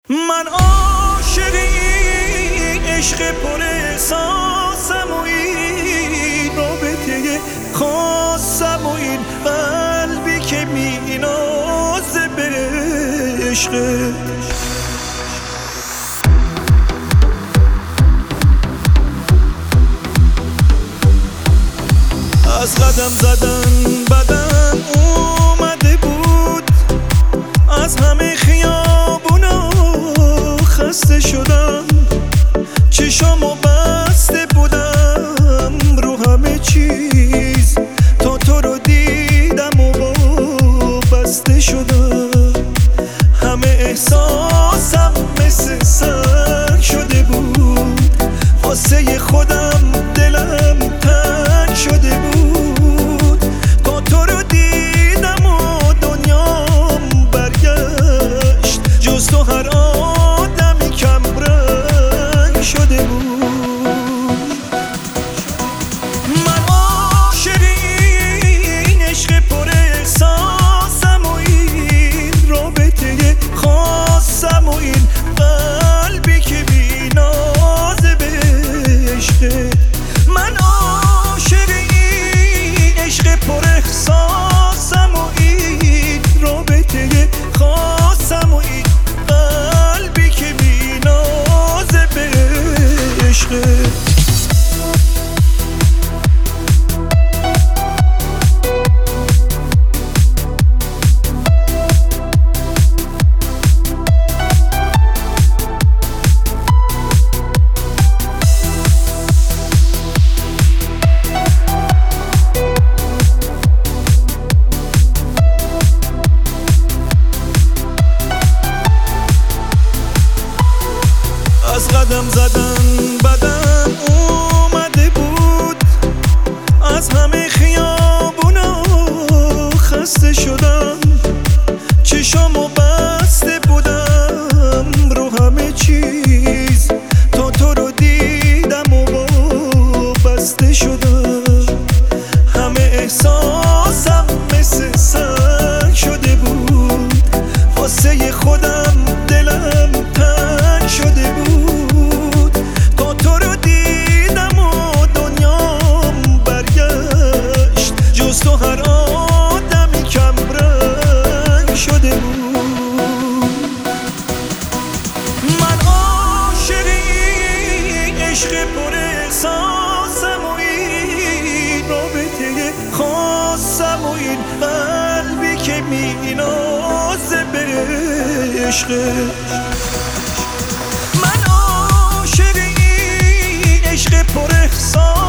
من عاشق این عشق پر احساسم و این رابطه خاصم و این قلبی که می نازه به عشقت. از قدم زدن بدن اومده بود، از همه خیابونا خسته شدم، چشامو بسته بودم رو همه چیز تا تو رو دیدم و بسته شدم. همه احساسم مثل سنگ شده بود، واسه خودم دلم تنگ شده بود. تا تو رو دیدم و دنیام برگشت، جز تو هر آدمی کم رنگ شده بود. من عاشق این عشق پر احساسم و این رابطه خاصم و این قلبی که بی نازه به عشقت. من عاشق این عشق پر احساسم و این رابطه خاصم و این قلبی که بی نازه به عشقت. از قدم زدن بدن اومده بود، از همه خیابونا خسته شدم، چشامو بسته بودم رو همه چیز تا تو رو دیدم و بسته شدم. همه احساسم مثل سنگ شده بود، واسه خودم دلم تنگ شده بود. تا تو رو دیدم و دنیام برگشت، جز تو هر آدمی کم رنگ شده بود. من عاشق این عشق پر احساسم و این رابطه خاصم و این قلبی که می نازه به عشقت. من عاشق این عشق پر احساسم